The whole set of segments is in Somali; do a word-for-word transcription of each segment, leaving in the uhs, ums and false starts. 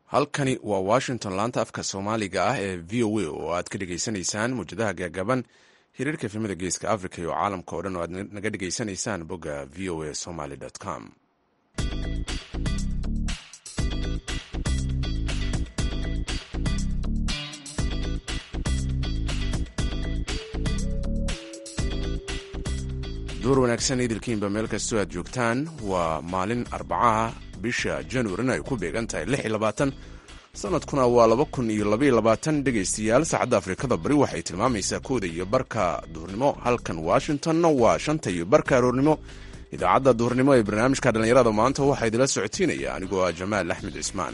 halkani waa washington laanta afka soomaaliga ah ee v o a oo aad ka dhegaysanaysaan muwjadaha gaagaban hiriirka efemada geeska africa iyo caalamka oo dhan oo aad naga dhegaysanaysaan bogga v o a somaly com. duur wanaagsan idilkiinba meel kastoo aad joogtaan. waa maalin arbacaha bisha januarina ay ku beegan tahay lix iyo labaatan sanadkuna waa laba kun iyo labaiyo labaatan. dhegaystayaal saacadda afrikada bari waxay tilmaamaysaa kooda iyo barka duhurnimo, halkan washingtonna waa shanta iyo barka aroornimo. idaacadda duhurnimo ee barnaamijka dhallinyarada maanta waxaa idila socotiinaya anigoo ah jamaal axmed cismaan.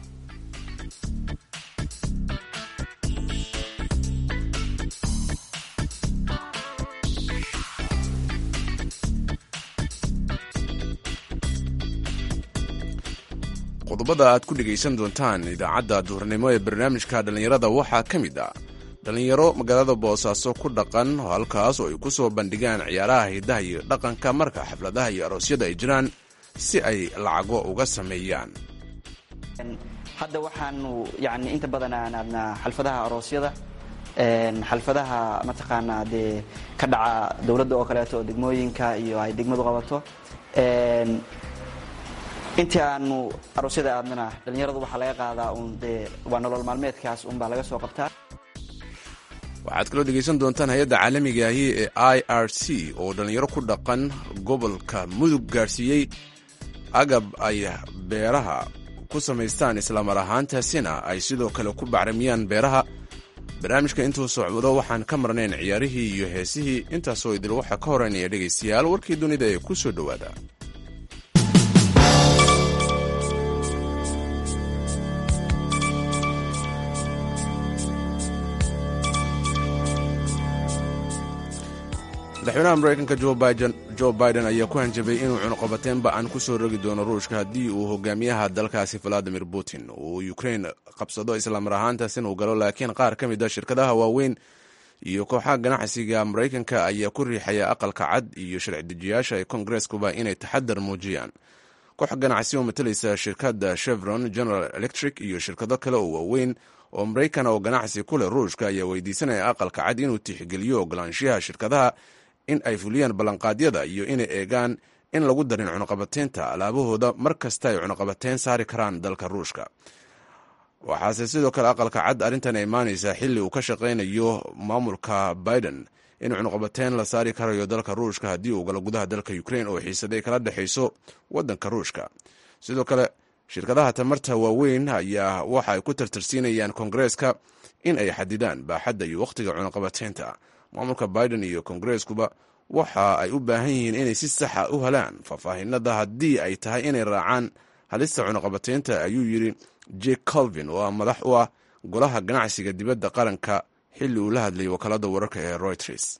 qodobada aad ku dhegaysan doontaan idaacadda duhurnimo ee barnaamijka dhallinyarada waxaa ka mid ah dhallinyaro magaalada boosaaso ku dhaqan oo halkaas oo ay ku soo bandhigaan ciyaaraha hidaha iyo dhaqanka marka xafladaha iyo aroosyada ay jiraan si ay lacago uga sameeyaan. hadda waxaanu yani inta badan aan aadnaa xalfadaha aroosyada, xalfadaha mataqaanaa dee ka dhaca dowladda oo kaleeto oo degmooyinka iyo ay degmadu qabato. intii aanu aroosyada aadnana dhallinyaradu waxaa laga qaadaa un dee waa nolol maalmeedkaas unbaa laga soo qabtaa. waxaad kaloo dhegaysan doontaan hay-adda caalamiga ahi ee i r c oo dhallinyaro ku dhaqan gobolka mudug gaadhsiiyey agab ay beeraha ku samaystaan, islamar ahaantaasina ay sidoo kale ku bacramiyaan beeraha. barnaamijka intuu socdo waxaan ka marnayn ciyaarihii iyo heesihii. intaasoo idil waxaa ka horeynaya dhegaystayaal warkii dunida ee ku soo dhowaada. madaxweynaha maraykanka jo biden ayaa ku hanjabay inuu cunuqabateen ba-an ku soo rogi doono ruushka haddii uu hogaamiyaha dalkaasi valadimir putin uu ukrain qabsado, islamar ahaantaasina uu galo. laakiin qaar ka mid a shirkadaha waaweyn iyo kooxaha ganacsiga maraykanka ayaa ku riixaya aqalka cad iyo sharci dejiyaasha ee kongareskuba inay taxadar muujiyaan. koox ganacsi oo matalaysa shirkadda chevron, general electric iyo shirkado kale oo waaweyn oo maraykan oo ganacsi ku leh ruushka ayaa weydiisanaya aqalka cad inuu tixgeliyo ogolaanshiyaha shirkadaha in ay fuliyaan ballanqaadyada iyo inay eegaan in lagu darin cunuqabateynta alaabahooda mar kasta ay cunuqabateyn saari karaan dalka ruushka. waxaase sidoo kale aqalka cad arrintan imaanaysaa xilli uu ka shaqaynayo maamulka biden in cunuqabateyn la saari karayo dalka ruushka haddii uu galo gudaha dalka ukrain oo xiisaday kala dhexayso waddanka ruushka. sidoo kale shirkadaha tamarta waaweyn ayaa waxa ay ku tartarsiinayaan kongareeska in ay xadidaan baaxadda iyo wakhtiga cunuqabateynta. maamulka biden iyo kongareeskuba waxa ay u baahan yihiin inay si saxa u helaan faahfaahinada haddii ay tahay inay raacaan halista cunuqabateynta, ayuu yidhi jake colvin oo madax u ah golaha ganacsiga dibadda qaranka xilli uu la hadlayay wakaalada wararka ee reuters.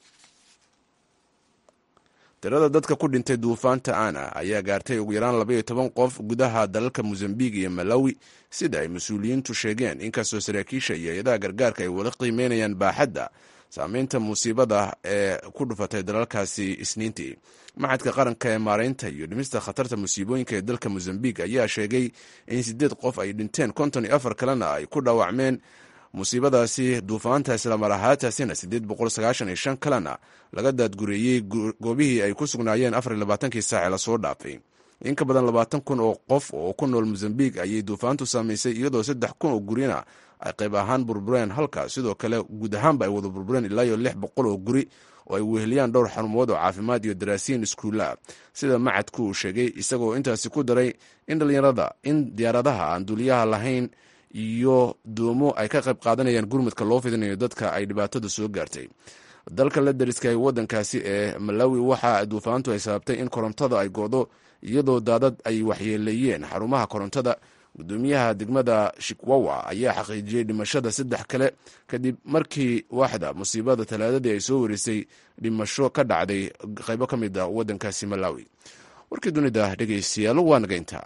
tirada dadka ku dhintay duufaanta ana ayaa gaartay ugu yaraan labaiyo toban qof gudaha dalalka mozambique iyo malawi sida ay mas-uuliyiintu sheegeen, inkastoo saraakiisha iyo hay-adaha gargaarka ay wada qiimeynayaan baaxadda saamaynta musiibada ee ku dhufatay dalalkaasi isniintii. maxadka qaranka ee maaraynta iyo dhimista khatarta musiibooyinka ee dalka mozambique ayaa sheegay in siddeed qof ay dhinteen, konton iyo afar kalena ay ku dhaawacmeen musiibadaasi duufaanta, islamar ahaataasina siddeed boqol sagaashan iyo shan kalena laga daadgureeyey goobihii ay ku sugnaayeen afar iyo labaatankii saace lasoo dhaafay. in ka badan labaatan kun oo qof oo ku nool mozambique ayay duufaantu saamaysay, iyadoo saddex kun oo gurina ay qayb ahaan burbureen, halka sidoo kale guud ahaanba ay wada burbureen ilaa iyo lix boqol oo guri oo ay weheliyaan dhowr xarumood oo caafimaad iyo daraasiin iskuulla, sida macadku uu sheegay, isagoo intaasi ku daray in dhalinyarada in diyaaradaha aan duuliyaha lahayn iyo doomo ay ka qayb qaadanayaan gurmudka loo fidinayo dadka ay dhibaatada soo gaartay. dalka la dariska ee waddankaasi ee malawi waxa duufaantu ay sababtay in korontada ay go'do, iyadoo daadad ay waxyeeleeyeen xarumaha korontada. gudoomiyaha degmada shikwawa ayaa xaqiijiyey dhimashada saddex kale kadib markii waaxda musiibada talaadadii ay soo warisay dhimasho ka dhacday qaybo ka mid a waddankaasi malawi. warkii dunida dhegaystayaal waa naga intaa.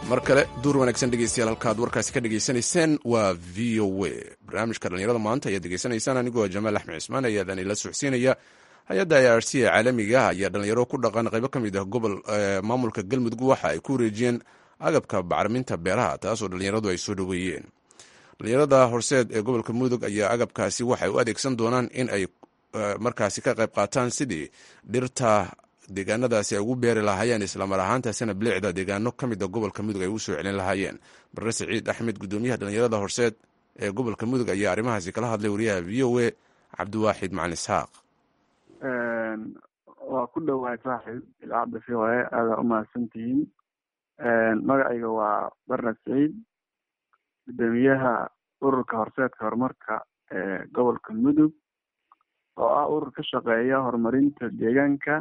mar kale duur wanaagsan dhegeystayaal halkaad warkaasi ka dhegaysanayseen waa v o a barnaamijka dhallinyarada maanta ayaad degeysanaysaan anigoo jamaal axmed cismaan ayaadaan ila socodsiinaya hay-adda i r c ee caalamiga ah ayaa dhalinyaro ku dhaqan qaybo ka mid ah gobol maamulka galmudug waxa ay ku wareejiyeen agabka bacriminta beeraha taasoo dhalinyaradu ay soo dhoweeyeen dhalinyarada horseed ee gobolka mudug ayaa agabkaasi waxay u adeegsan doonaan in ay markaasi ka qayb qaataan sidii dhirta deegaanadaasi ay ugu beeri lahaayeen islamar ahaantaasina bilicda deegaano ka mid a gobolka mudug ay ugu soo celin lahaayeen barre siciid axmed gudoomiyaha dhalinyarada horseed ee gobolka mudug ayaa arrimahaasi kala hadlay wariyaha v o a cabdiwaaxid macalin isxaaq. waa ku dhowahay saaxiib ilcabda v o a aada umahadsantihiin. magacayga waa barre siciid gudoomiyaha ururka horseedka horumarka ee gobolka mudug oo ah urur ka shaqeeya horumarinta deegaanka.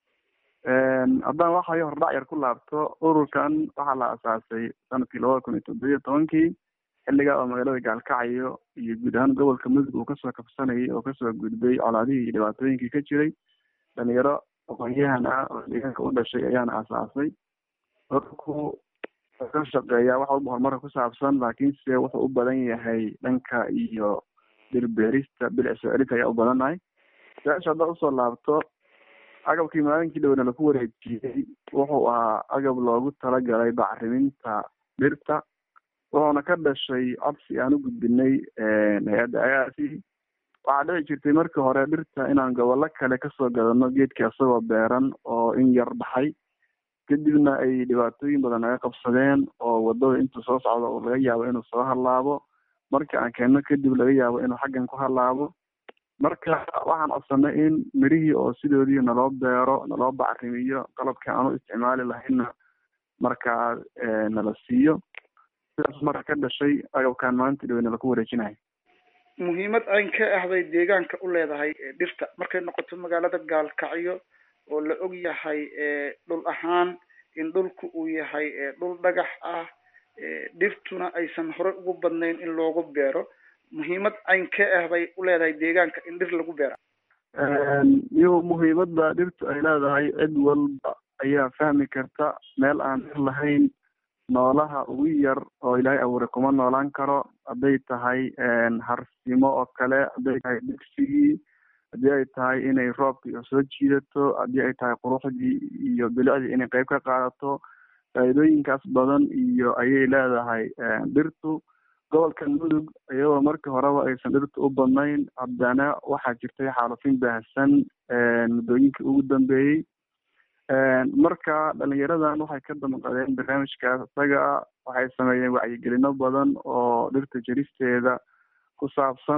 haddaan waxayo hordhac yar ku laabto ururkan waxaa la asaasay sanadkii labada kun iyo toddobiyo tobankii xilligaa oo magaalada gaalkacyo iyo guud ahaan gobolka mudug uu kasoo kabsanayay oo kasoo gudbay colaadihii iyo dhibaatooyinkii ka jiray. dhalinyaro aqoon-yahan ah oo deegaanka u dhashay ayaana asaasay. ururku ka shaqeeya waxa u horumarka ku saabsan laakiinse wuxuu u badan yahay dhanka iyo dhirbeerista bilic soo celinta ayaa u badannahay. su-aasha haddaad usoo laabto agabkii maalinkii dhowna laku wareejiyey wuxuu ahaa agab loogu talagalay bacriminta dhirta wuxuuna ka dhashay codsi aan u gudbinay hay-adda i r c. waxaa dhici jirtay markii hore dhirta inaan gobollo kale kasoo gadano geedkii isagoo beeran oo in yar baxay kadibna ay dhibaatooyin badan naga qabsadeen oo wadada intuu soo socdo oo laga yaabo inuu soo hallaabo marka aan keenno kadib laga yaabo inuu xaggan ku hallaabo. marka waxaan codsanay in mirihii oo sidoodii naloo beero naloo bacrimiyo qalabkii aan u isticmaali lahayna markaa nala siiyo. sidaas marka ka dhashay agabkaan maanta dhaweyna laku wareejinayo. muhiimad ayn ka ahday deegaanka u leedahay dhirta markay noqoto magaalada gaalkacyo oo la og yahay dhul ahaan in dhulku uu yahay dhul dhagax ah dhirtuna aysan horey ugu badnayn in loogu beero. muhiimad ayn ka ah bay u leedahay deegaanka in dhir lagu beera. iyo muhiimada dhirtu ay leedahay cid walba ayaa fahmi karta. meel aan dhir lahayn noolaha ugu yar oo ilaahay abuuray kuma noolaan karo. hadday tahay harsimo oo kale, hadday tahay dugsigii, haddii ay tahay inay roobkii soo jiidato, haddii ay tahay quruxdii iyo bilicdii inay qayb ka qaadato. faa'iidooyinkaas badan iyo ayay leedahay dhirtu. gobolka mudug iyadoo markii horeba aysan dhirta u badnayn haddana waxaa jirtay xaalufin baahsan muddooyinkii ugu dambeeyey. marka dhalinyaradan waxay ka damqadeen barnaamijkaas isaga waxay sameeyeen wacyigelino badan oo dhirta jaristeeda ku saabsan.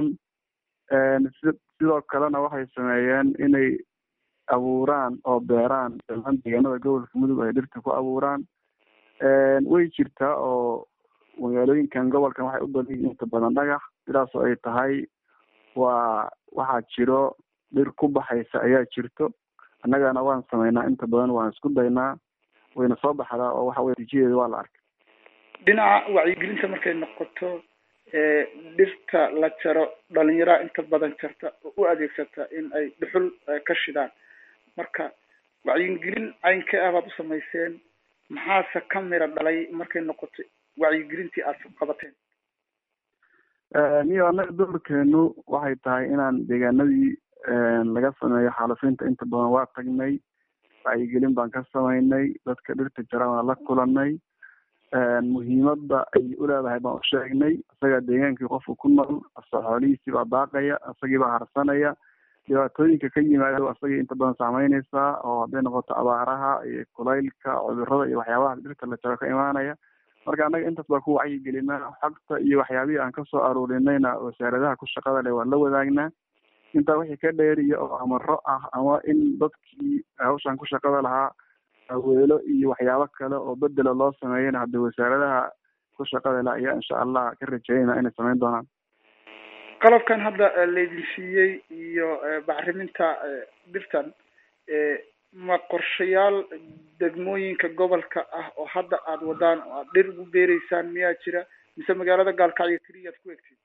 sidoo kalena waxay sameeyeen inay abuuraan oo beeraan dhammaan deegaanada gobolka mudug ay dhirta ku abuuraan. way jirtaa oo magaalooyinkan gobolkan waxay u badan yihiin inta badan dhagax. sidaas oo ay tahay waa waxaa jiro dhir ku baxaysa ayaa jirto. annagana waan sameynaa inta badan waan isku daynaa wayna soo baxdaa oo waxa weye natiijadeeda waa la arkay. dhinaca wacyigelinta markay noqoto dhirta la jaro dhalinyara inta badan jarta oo u adeegsata in ay dhuxul ka shidaan. marka wacyigelin ayn ka ah baad u samayseen maxaase ka mira dhalay markay noqoto wacyigelintii aad qabateen? niyo annaga doorkeenu waxay tahay inaan deegaanadii laga sameeyo xaalufinta inta badan waa tagnay. wacyigelin baan ka samaynay. dadka dhirta jara waan la kulanay. muhiimada ay u leedahay baan u sheegnay. isagaa deegaankii qofka ku nool asa xoolihiisii baa daaqaya, isagii baa harsanaya. dhibaatooyinka ka yimaado isagii inta badan saameyneysaa oo hadday noqoto abaaraha iyo kulaylka, cudurada iyo waxyaabaha dhirta la jaro ka imaanaya. marka annaga intaas baa ku wacyigelinaa. xogta iyo waxyaabihii aan kasoo aruurinayna wasaaradaha ku shaqada leh waan la wadaagnaa. intaa wixii ka dheeriya oo amaro ah ama in dadkii hawshan ku shaqada lahaa aweelo iyo waxyaabo kale oo bedela loo sameeyana hadda wasaaradaha ku shaqada leh ayaa insha allah ka rajeynayna inay sameyn doonaan. qalabkan hadda laydin siiyey iyo bacriminta dhirtan ma qorshayaal degmooyinka gobolka ah oo hadda aada wadaan oo aad dhir ugu beereysaan miyaa jira mise magaalada gaalkacyo keliyaad ku egtiin?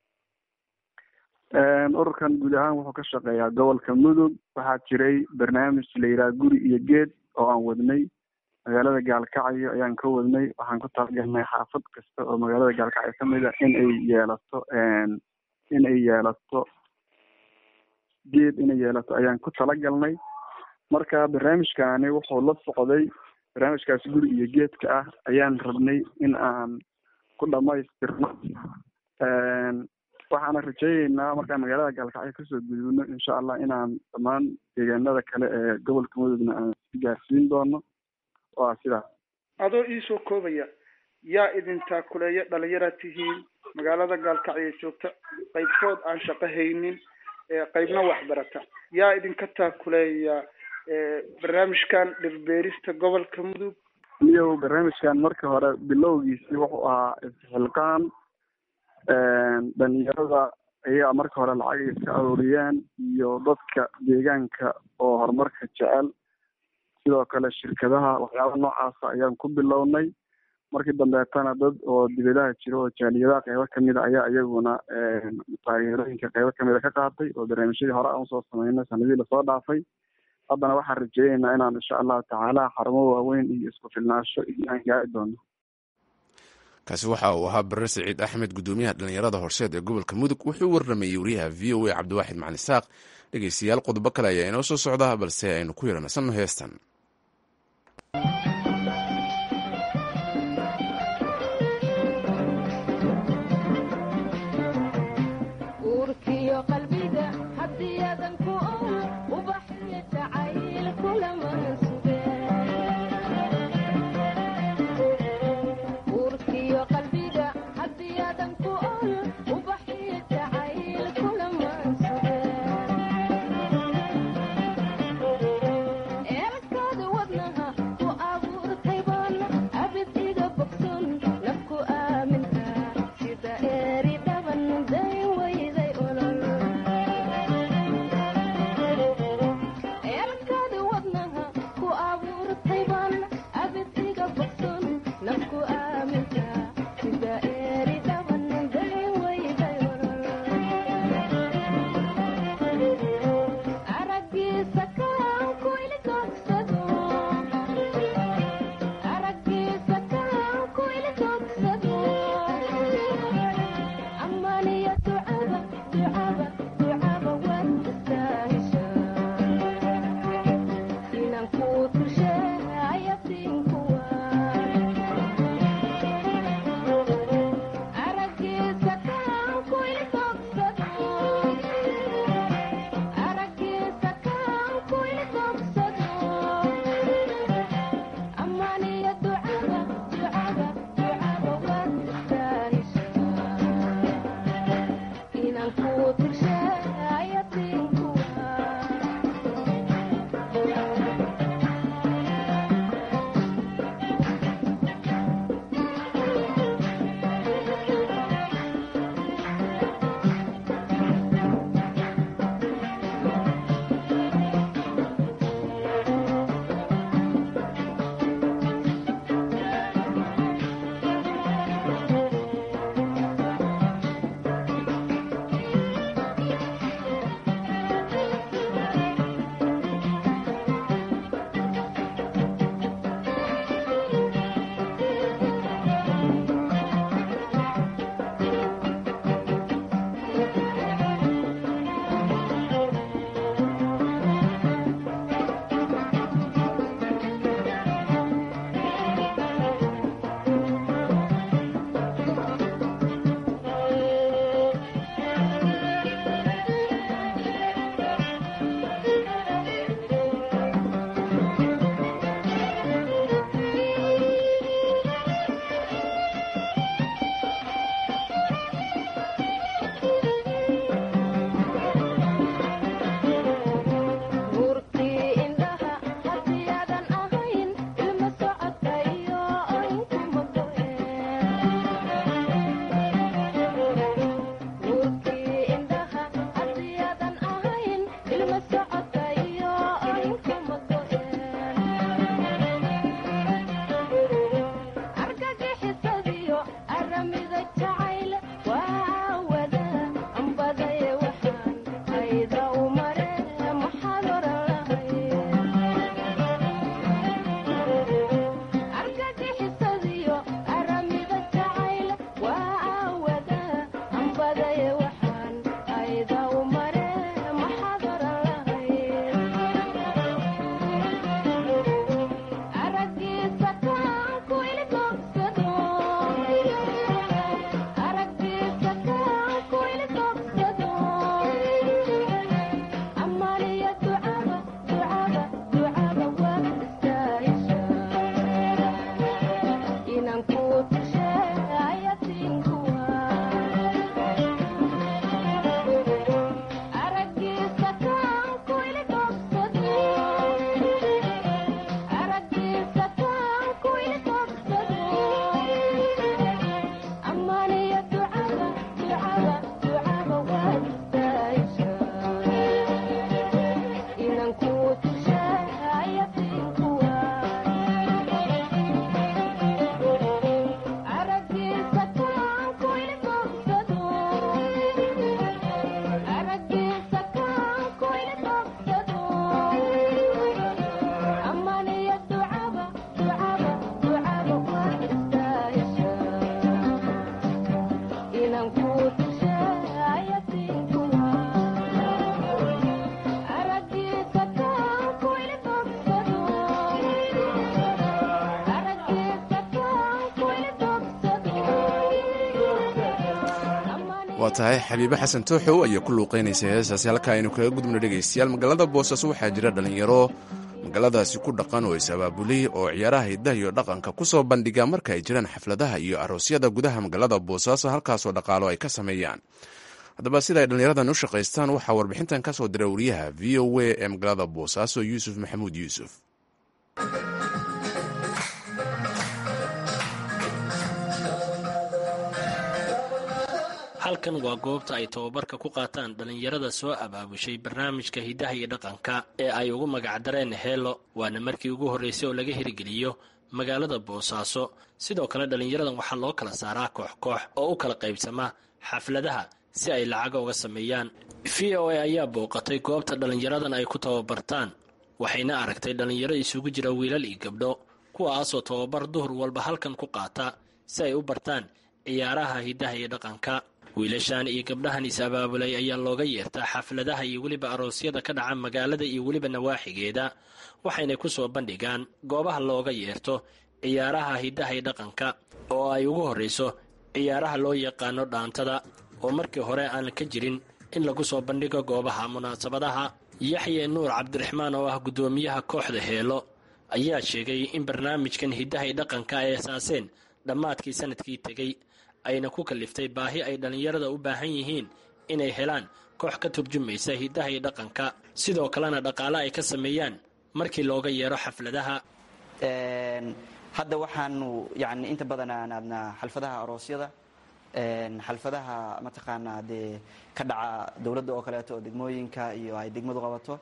ururkan guud ahaan wuxuu ka shaqeeyaa gobolka mudug. waxaa jiray barnaamij la yidhaha guri iyo geed oo aan wadnay magaalada gaalkacyo ayaan ka wadnay. waxaan ku talagalnay xaafad kasta oo magaalada gaalkacyo ka mid a in ay yeelato in ay yeelato geed inay yeelato ayaan ku talagalnay. marka barnaamijkaani wuxuu la socday barnaamijkaas guri iyo geedka ah ayaan rabnay in aan ku dhamaystirno. waxaana rajayneynaa markaan magaalada gaalkacyo kasoo gudubno insha allah inaan dhammaan deegaanada kale ee gobolka mudugna aan si gaarsiin doono. waa sidaas. adoo iisoo koobaya, yaa idin taakuleeya dhalinyaraad tihiin, magaalada gaalkacyo joogta, qaybkood aan shaqo haynin, qaybna waxbarata, yaa idinka taakuleeya barnaamijkan dhirbeerista gobolka mudug? iyo barnaamijkan marka hore bilowgiisii wuxuu ahaa isxilqaan. dhalinyarada ayaa marka hore lacag iska aruuriyeen iyo dadka deegaanka oo horumarka jecel, sidoo kale shirkadaha waxyaaba noocaasa ayaan ku bilownay. markii dambeetana dad oo dibadaha jira oo jaaliyadaha qaybo kamid a ayaa iyaguna taageerooyinka qaybo kamid a ka qaatay oo barnaamijyadii hore aan usoo sameynay sanadihii lasoo dhaafay. haddana waxaan rajeyneynaa inaan insha allahu tacaala xarumo waaweyn iyo isku filnaansho iyo aan gaari doono. kaasi waxa uu ahaa Barre Saciid Axmed, gudoomiyaha dhalinyarada horseed ee gobolka mudug. wuxuu warramayay wariyaha v o a cabdiwaaxid macalin isaaq. dhegeystayaal qodobo kale ayaa inoo soo socda, balse aynu ku yaranasanno heestan. Elka waa tahay xabiibe xasan tooxow ayaa ku luuqaynaysa heesaasi halka aynu kaga gudubno dhegaystayaal magaalada boosaaso waxaa jira dhallinyaro magaaladaasi ku dhaqan oo is-abaabulay oo ciyaaraha hiddaha iyo dhaqanka ku soo bandhiga marka ay jiraan xafladaha iyo aroosyada gudaha magaalada boosaaso halkaasoo dhaqaalo ay ka sameeyaan. haddaba sida ay dhallinyaradan u shaqaystaan waxaa warbixintan ka soo dira wariyaha v o a ee magaalada boosaaso yuusuf maxamuud yuusuf. halkan waa goobta ay tababarka ku qaataan dhallinyarada soo abaabushay barnaamijka hiddaha iyo dhaqanka ee ay ugu magacdareen heelo, waana markii ugu horraysay oo laga hirgeliyo magaalada boosaaso. sidoo kale dhallinyaradan waxaa loo kala saaraa koox koox oo u kala qaybsama xafladaha si ay lacaga uga sameeyaan. v o a ayaa booqatay goobta dhallinyaradan ay ku tababartaan, waxayna aragtay dhallinyaro isugu jira wiilal iyo gabdho kuwaasoo tababar duhur walba halkan ku qaata si ay u bartaan ciyaaraha hiddaha iyo dhaqanka. wiilashan iyo gabdhahan is-abaabulay ayaa looga yeertaa xafladaha iyo weliba aroosyada ka dhaca magaalada iyo weliba nawaaxigeeda, waxayna ku soo bandhigaan goobaha looga yeerto ciyaaraha hiddaha iyo dhaqanka oo ay ugu horrayso ciyaaraha loo yaqaano dhaantada oo markii hore aan ka jirin in lagu soo bandhigo goobaha munaasabadaha. yaxye nuur cabdiraxmaan oo ah guddoomiyaha kooxda heelo ayaa sheegay in barnaamijkan hiddaha iyo dhaqanka ay asaaseen dhammaadkii sanadkii tegey, ayna ku kaliftay baahi ay dhallinyarada u baahan yihiin inay helaan koox ka turjumaysa hiddaha iyo dhaqanka, sidoo kalena dhaqaale ay ka sameeyaan markii looga yeero xafladaha. hadda waxaanu yani inta badan aan aadnaa xalfadaha aroosyada, xalfadaha mataqaanaa dee ka dhaca dowladda oo kaleeto oo degmooyinka iyo ay degmadu qabato.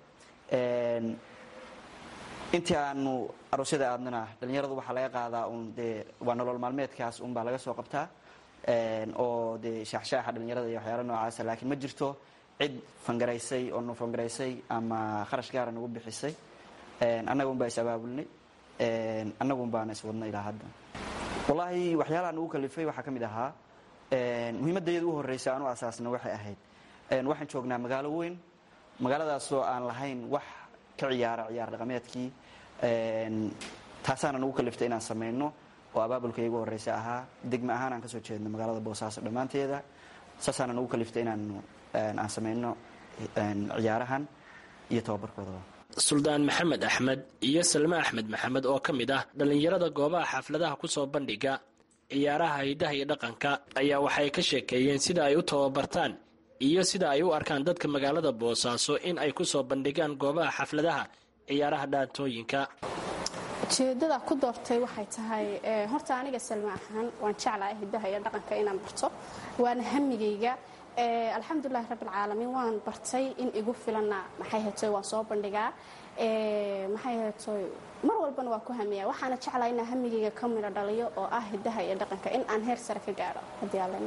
intii aanu aroosyada aadnana dhallinyaradu waxaa laga qaadaa un dee waa nolol maalmeedkaas unbaa laga soo qabtaa oo dee shaaxshaaxa dhallinyarada iyo waxyaala noocaasa, laakiin ma jirto cid fangaraysay oo nu fangaraysay ama kharash gaara nagu bixisay. annaga un baa is-abaabulnay, annaga un baana iswadna ilaa hadda. wallaahi waxyaalaha nagu kalifay waxaa ka mid ahaa muhiimadda iyada u horreysa aan u asaasna waxay ahayd waxaan joognaa magaalo weyn, magaaladaasoo aan lahayn wax ka ciyaara ciyaar dhaqameedkii. taasaana nagu kaliftay inaan samayno oo abaabulka iyagu horreysa ahaa. degme ahaan aan ka soo jeedno magaalada boosaaso dhammaanteeda, saasaana nagu kaliftay inaan aan samayno ciyaarahan iyo tababarkoodaba. suldaan maxamed axmed iyo salme axmed maxamed oo ka mid ah dhallinyarada goobaha xafladaha ku soo bandhiga ciyaaraha hiddaha iyo dhaqanka ayaa waxay ka sheekeeyeen sida ay u tababartaan iyo sida ay u arkaan dadka magaalada boosaaso in ay ku soo bandhigaan goobaha xafladaha ciyaaraha dhaantooyinka. ujeedada ku doortay waxay tahay horta aniga salme ahaan waan jeclahay hiddaha iyo dhaqanka inaan barto, waana hamigayga. alxamdulilahi rabbilcaalamiin waan bartay in igu filanna maxay hatoy waan soo bandhigaa. maxay hatoy mar walbana waa ku hamiyaa, waxaana jeclahay inaan hamigayga ka midho dhaliyo oo ah hiddaha iyo dhaqanka in aan heer sare ka gaadho haddii alla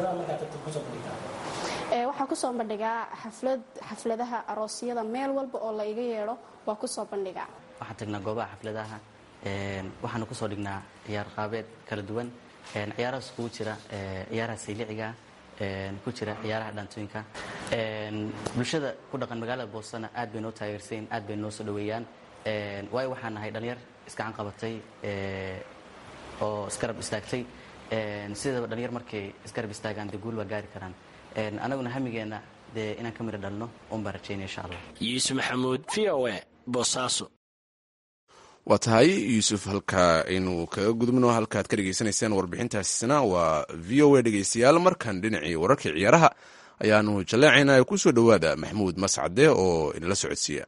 waxaa kusoo bandhigaa xaflad xafladaha aroosyada meel walba oo la iga yeedho waa kusoo bandhigaa. waxaan tagnaa goobaha xafladaha, waxaana kusoo dhignaa ciyaar qaabeed kala duwan. ciyaarahaas kugu jira ciyaaraha sayliciga, ku jira ciyaaraha dhaantooyinka. bulshada ku dhaqan magaalada boosana aad bay noo taageersayn, aad bay noo soo dhaweeyaan. waayo waxaan nahay dhalinyar iskacan qabatay oo iskarab istaagtay. sidaba dhalinyar markay iskarab istaagaan dee guul waa gaari karaan. anaguna hamigeenna dee inaan ka midho dhalno un baan rajaynaya insha allah. yuusuf maxamuud, v o a, boosaaso. waa tahay yuusuf, halka aynu kaga gudubno halkaad ka dhegaysanaysaan warbixintaasina waa v o a dhegaystayaal. markan dhinacii wararkii ciyaaraha ayaanu jaleecaynaa. ku soo dhowaada maxamuud mascade oo inala socodsiiya.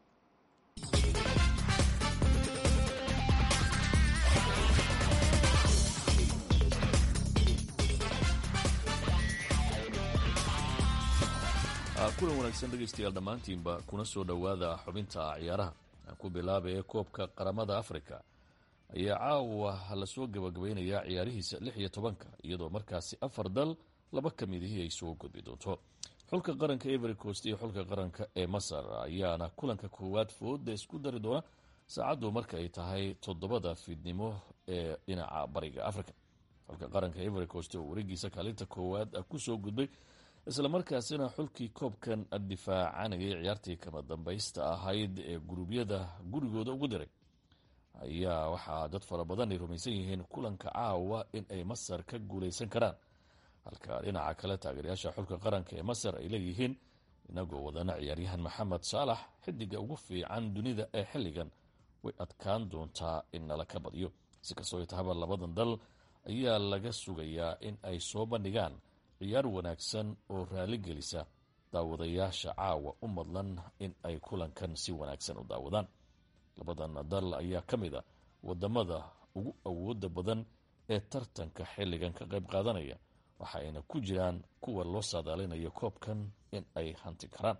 kulan wanaagsan dhegaystayaal dhammaantiinba kuna soo dhowaada xubinta ciyaaraha. aan ku bilaabaya koobka qaramada afrika ayaa caawa lasoo gabagabaynayaa ciyaarihiisa lix iyo tobanka iyadoo markaasi afar dal laba ka midihii ay soo gudbi doonto. xulka qaranka Ivory Coast iyo xulka qaranka ee Masar ayaana kulanka koowaad fooda isku dari doona saacadu marka ay tahay toddobada fiidnimo ee dhinaca bariga Afrika. xulka qaranka Ivory Coast oo wareegiisa kaalinta koowaad ku soo gudbay isla markaasina xulkii koobkan difaacanayay ciyaartii kama dambaysta ahayd ee guruubyada gurigooda ugu diray ayaa waxaa dad fara badan ay rumaysan yihiin kulanka caawa in ay Masar ka guulaysan karaan. halka dhinaca kale taageerayaasha xulka qaranka ee masar ay leeyihiin inagoo wadana ciyaaryahan maxamed saalax xidiga ugu fiican dunida ee xilligan way adkaan doontaa in nala ka badiyo si kastoo tahaba labadan dal ayaa laga sugayaa in ay soo bandhigaan ciyaar wanaagsan oo raali gelisa daawadayaasha caawa u madlan in ay kulankan si wanaagsan u daawadaan labadan dal ayaa ka mid a wadamada ugu awooda badan ee tartanka xilligan ka qayb qaadanaya waxa ayna ku jiraan kuwa loo saadaalinayo koobkan in ay hanti karaan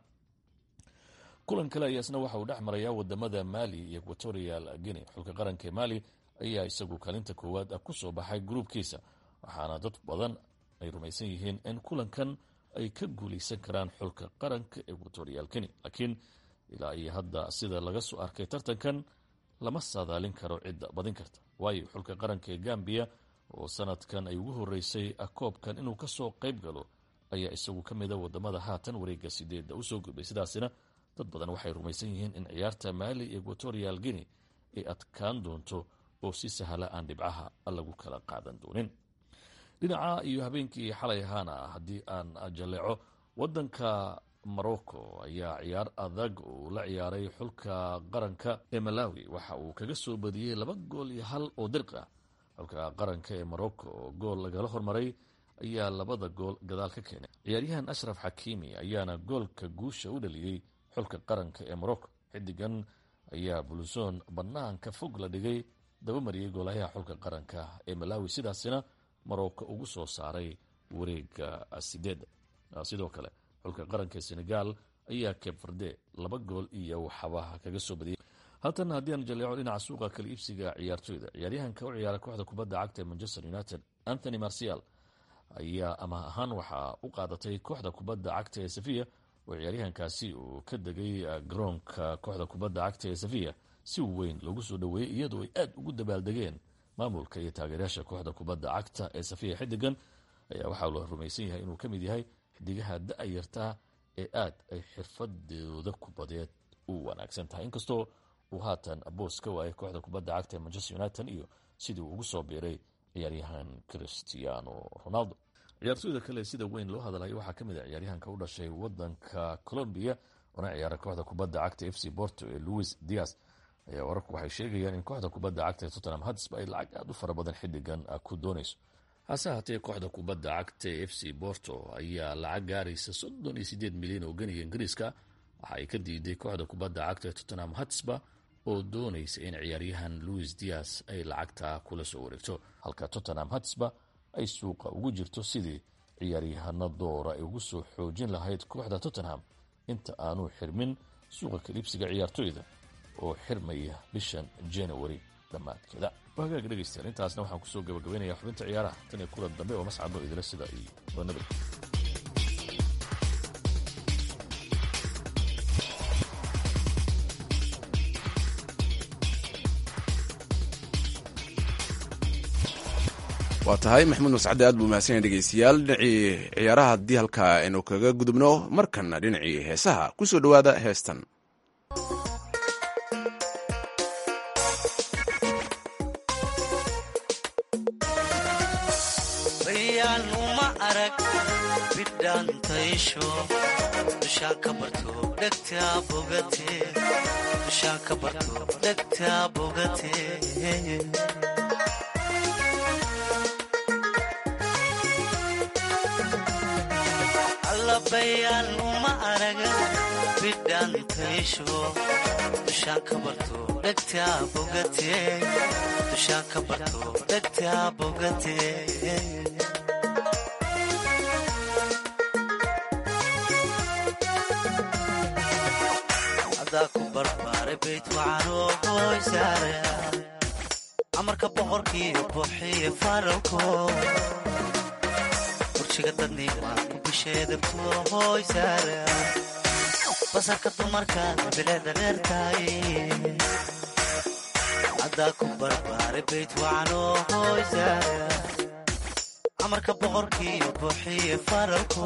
kulan kale ayaa isna waxa uu dhex marayaa wadamada Mali iyo Equatorial Guinea xulka qaranka ee Mali ayaa isagu kaalinta koowaad ku soo baxay groupkiisa waxaana dad badan ay rumaysan yihiin in kulankan ay ka guuleysan karaan xulka qaranka Equatorial Guinea laakiin ilaa iyo hadda sida laga soo arkay tartankan lama saadaalin karo cidda badin karta waayo xulka qaranka ee Gambia oo sanadkan ay ugu horeysay koobkan inuu ka soo qayb galo ayaa isagu ka mid ah wadamada haatan wareegga sideedda u soo gudbay sidaasina dad badan waxay rumaysan yihiin in ciyaarta Mali iyo Equatorial Guinea ay adkaan doonto oo si sahla aan dhibcaha lagu kala qaadan doonin dhinaca iyo habeenkii xalay ahaana haddii aan jaleeco wadanka Morocco ayaa ciyaar adag oo la ciyaaray xulka qaranka ee Malawi waxa uu kaga soo badiyay laba gool iyo hal oo dirqa xulka qaranka ee Morocco oo gool lagala hormaray ayaa labada gool gadaal ka keenay ciyaaryahan Ashraf Hakimi ayaana goolka guusha u dhaliyay xulka qaranka ee Morocco xidigan ayaa Bulson banaanka fog la dhigay daba mariyay goolaha xulka qaranka ee Malawi sidaasina Morocco ugu soo saaray wareegga sideed sidoo kale xulka qaranka Senegal ayaa Cape Verde laba gool iyo waxba kaga soo badiyay haatan haddii aan jaleeco dhinaca suuqa kala iibsiga ciyaartoyda ciyaaryahanka u ciyaara kooxda kubadda cagta ee Manchester United Anthony Martial ayaa ama ahaan waxa u qaadatay kooxda kubadda cagta ee Sevilla oo ciyaaryahankaasi uu ka degay garoonka kooxda kubadda cagta ee Sevilla si weyn loogu soo dhaweeyay iyadoo ay aad ugu dabaaldegeen maamulka iyo taageerayaasha kooxda kubadda cagta ee Sevilla xidigan ayaa waxa uu rumaysan yahay inuu ka mid yahay xidigaha da'yarta ee aad ay xirfadooda kubadeed u wanaagsan tahay inkastoo uu haatan boos ka waayay kooxda kubadda cagta ee Manchester United iyo sidii uu ugu soo biiray ciyaaryahan Cristiano Ronaldo ciyaartoyda kale sida weyn loo hadalay waxaa ka mid ah ciyaaryahanka u dhashay wadanka Colombia oo ciyaara kooxda kubadda cagta F C Porto ee Luis Diaz ayaa wararku waxay sheegayaan in kooxda kubadda cagta ee Tottenham Hotspur ay lacag aad u fara badan xidigan ku doonayso hase haatee kooxda kubadda cagta ee F C Porto ayaa lacag gaaraysa soddon iyo siddeed milyan oo ganiga Ingiriiska waxa ay ka diiday kooxda kubadda cagta ee Tottenham Hotspur oo doonaysa in ciyaaryahan Luis Diaz ay lacagta kula soo wareegto halka Tottenham Hotspur ay suuqa ugu jirto sidii ciyaaryahano doora ay ugu soo xoojin lahayd kooxda Tottenham inta aanu xirmin suuqa kaliibsiga ciyaartoyda oo xirmaya bishan January dhammaadkeeda wagaag dhegeystayaal intaasna waxaan kusoo gabagabeynayaa xubinta ciyaaraha tan iyo kulan dambe oo mascadno idila sida iyo wanabad waa tahay maxamuud mascade aad buu mahadsan yahay dhegeystayaal dhinacii ciyaaraha haddii halkaa aynu kaga gudubno markanna dhinacii heesaha ku soo dhowaada heestan uma arag bidhaantaysho dushaa ka barto dhegtaa bogate dushaa ka barto dhegtaa bogate allabayaan uma arag bidhaantaysho dushaa ka barto dhegtaa bogate dushaa ka barto dhegtaa bogate ku barbaare bayt wacanoo hooysaare amarka boqorkiiyo buuxiyo faralko burjiga dadnimaa ku bisheedabto hooysaare basarka dumarkaad bileeda dheertaay haddaa ku barbaare bayt wacanoo hooysaare amarka boqorkiiyo buuxiyo faralko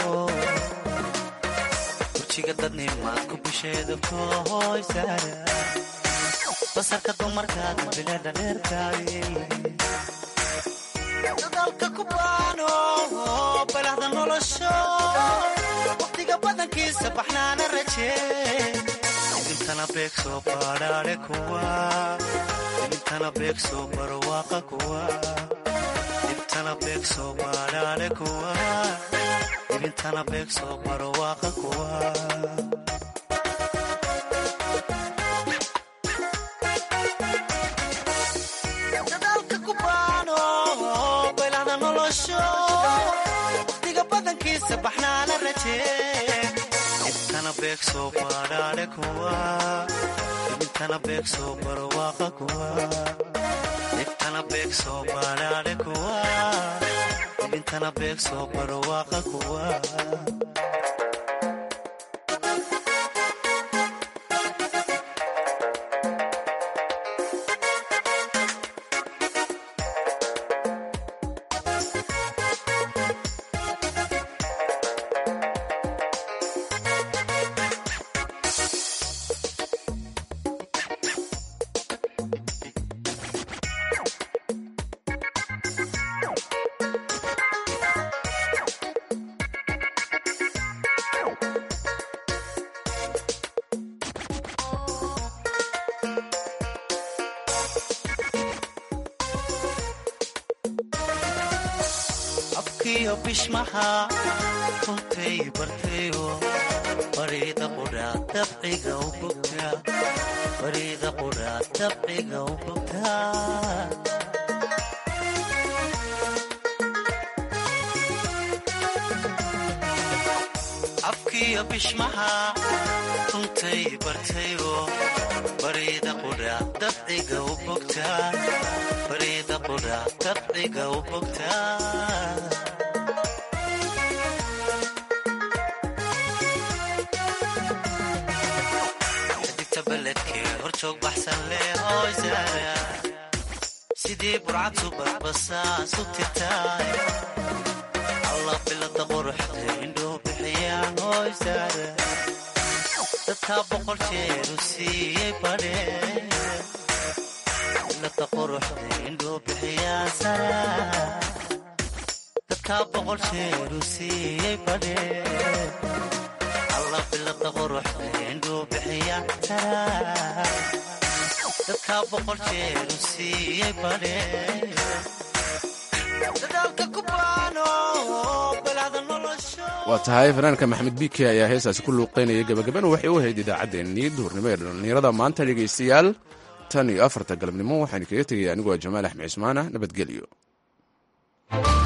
burjiga dadnimaad ku bisheedabto hooysaare basarka dumarkaad bileeda dheertaay dadalka ku baano balah badankiisa baxnaana rajee idintana beeg soo baadhaadhe kuwa idintana beeg soo barwaaqa kuwa idintana beeg soo baadhaadhe kuwa idintana beeg soo barwaaqa kuwa dadaalka ku baano beelada nolosho waqtiga badankiisa baxnaana rajee idintana beeg soo baadhaadhe kuwa idintana beeg soo barwaaqa kuwa idintana beeg soo baadhaadhe kuwa idintana beeg soo barwaaqa kuwa afkiyo bishmaha runtay bartayo bariida qudhaa dabciga u bogtaa bariida qudhaa dabciga u bogtaa afkiyo bishmaha runtay bartayo bariida qudhaa dabciga u bogtaa bariida qudhaa dabciga u bogtaa horjoog baxsan leh oo isaara sidii burcad subadbasaas u tirtaay allah bilada quruxda indhuu bixiyaan oo isaara dadkaa boqol jeer u siiyey badhee bilada quruxda indhuu bixiyaan sara dadkaa boqol jeer u siiyey badhee allah bilada quruxda indhuu bixiyaan sara dadkaa boqol jeer u siiyey badhee dadaalka ku baano balacda nolosho waa tahay fanaanka maxamed biike ayaa heesaasi ku luuqaynaya gabagabana waxay u ahayd idaacaddeenii duhurnimo ee dhallinyarada maanta dhegaystayaal tan iyo afarta galabnimo waxaan kaga tegaya anigoo jamaal axmed cismaana nabadgelyo.